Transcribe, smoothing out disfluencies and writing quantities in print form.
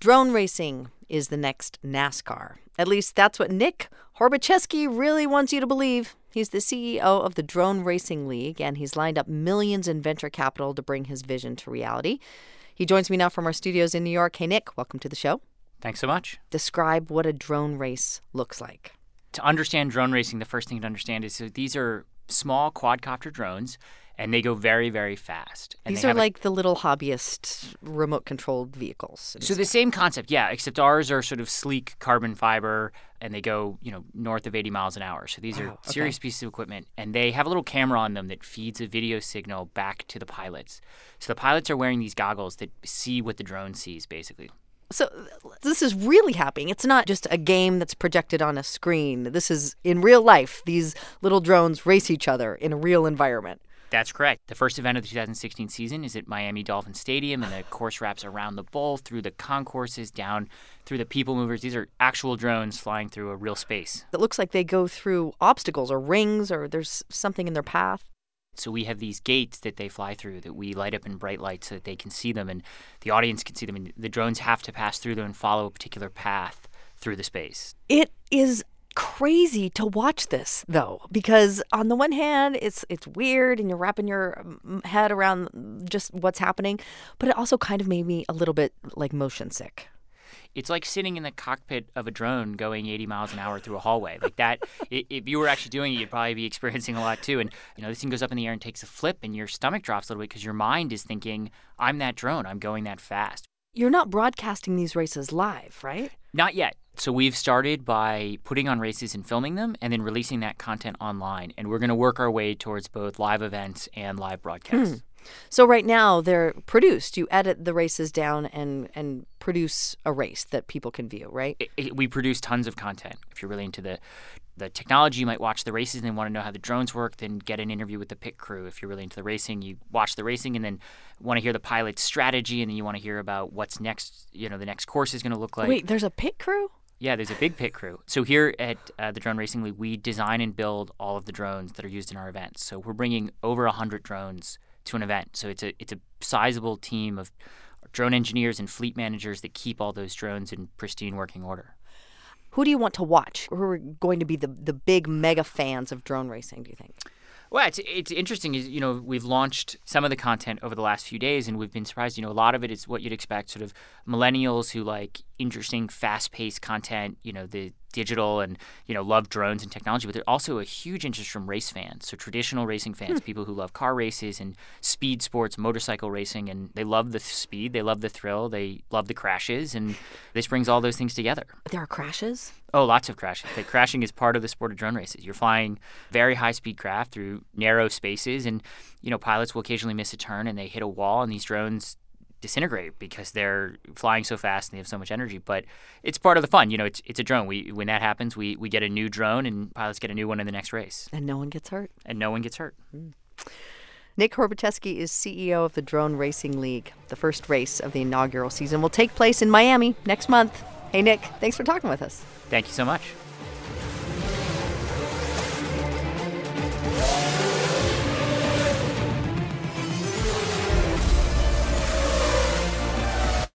Drone racing is the next NASCAR. At least that's what Nick Horbacheski really wants you to believe. He's the CEO of the Drone Racing League, and he's lined up millions in venture capital to bring his vision to reality. He joins me now from our studios in New York. Hey, Nick, welcome to the show. Thanks so much. Describe what a drone race looks like. To understand drone racing, the first thing to understand is that these are small quadcopter drones, and they go very, very fast. And these are like the little hobbyist remote-controlled vehicles. So the same concept, yeah, except ours are sort of sleek carbon fiber, and they go, north of 80 miles an hour. So these are serious pieces of equipment, and they have a little camera on them that feeds a video signal back to the pilots. So the pilots are wearing these goggles that see what the drone sees, basically. So this is really happening. It's not just a game that's projected on a screen. This is in real life. These little drones race each other in a real environment. That's correct. The first event of the 2016 season is at Miami Dolphin Stadium, and the course wraps around the bowl, through the concourses, down through the people movers. These are actual drones flying through a real space. It looks like they go through obstacles or rings, or there's something in their path. So we have these gates that they fly through that we light up in bright lights so that they can see them and the audience can see them. And the drones have to pass through them and follow a particular path through the space. It is crazy to watch this, though, because on the one hand, it's weird and you're wrapping your head around just what's happening, but it also kind of made me a little bit like motion sick. It's like sitting in the cockpit of a drone going 80 miles an hour through a hallway. Like that, if you were actually doing it, you'd probably be experiencing a lot too. And, this thing goes up in the air and takes a flip and your stomach drops a little bit because your mind is thinking, I'm that drone, I'm going that fast. You're not broadcasting these races live, right? Not yet. So we've started by putting on races and filming them and then releasing that content online. And we're going to work our way towards both live events and live broadcasts. So right now they're produced. You edit the races down and produce a race that people can view, right? We produce tons of content. If you're really into the technology, you might watch the races and then want to know how the drones work, then get an interview with the pit crew. If you're really into the racing, you watch the racing and then want to hear the pilot's strategy, and then you want to hear about what's next, the next course is going to look like. Wait, there's a pit crew? Yeah, there's a big pit crew. So here at the Drone Racing League, we design and build all of the drones that are used in our events. So we're bringing over 100 drones to an event. So it's a sizable team of drone engineers and fleet managers that keep all those drones in pristine working order. Who do you want to watch? Who are going to be the big mega fans of drone racing, do you think? Well, it's interesting. We've launched some of the content over the last few days, and we've been surprised. A lot of it is what you'd expect, sort of millennials who like interesting, fast-paced content, the digital and, love drones and technology. But there's also a huge interest from race fans, so traditional racing fans, people who love car races and speed sports, motorcycle racing, and they love the speed, they love the thrill, they love the crashes, and this brings all those things together. There are crashes? Oh, lots of crashes. Crashing is part of the sport of drone races. You're flying very high-speed craft through narrow spaces, and, pilots will occasionally miss a turn, and they hit a wall, and these drones disintegrate because they're flying so fast and they have so much energy. But it's part of the fun. It's a drone. When that happens, we get a new drone, and pilots get a new one in the next race. And no one gets hurt. Nick Horbacheski is CEO of the Drone Racing League. The first race of the inaugural season will take place in Miami next month. Hey, Nick, thanks for talking with us. Thank you so much.